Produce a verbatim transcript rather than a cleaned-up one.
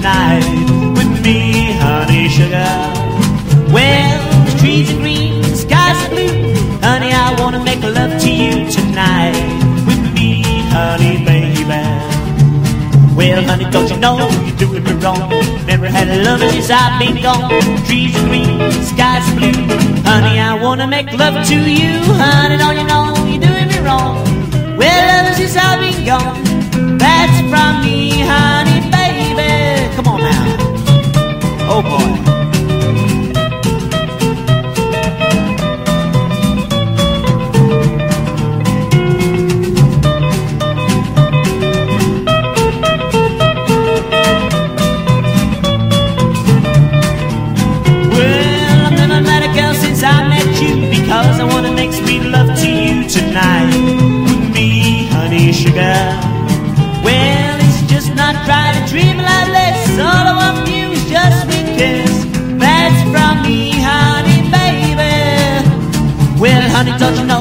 tonight with me, honey sugar. Well, the trees are green, the skies are blue. Honey, I wanna make love to you tonight with me, honey baby. Well, honey, don't you know you're doing me wrong? Never had a lover since I've been gone. Trees are green, the skies are blue. Honey, I wanna make love to you. Honey, don't you know you're doing me wrong? Well, ever since I've been gone, that's from me, honey baby. Come on now. Oh boy. Because I wanna make sweet love to you tonight with me, honey sugar. Well, it's just not trying to dream like this. All I want from you is just a sweet kiss. That's from me, honey baby. Well, honey, don't you know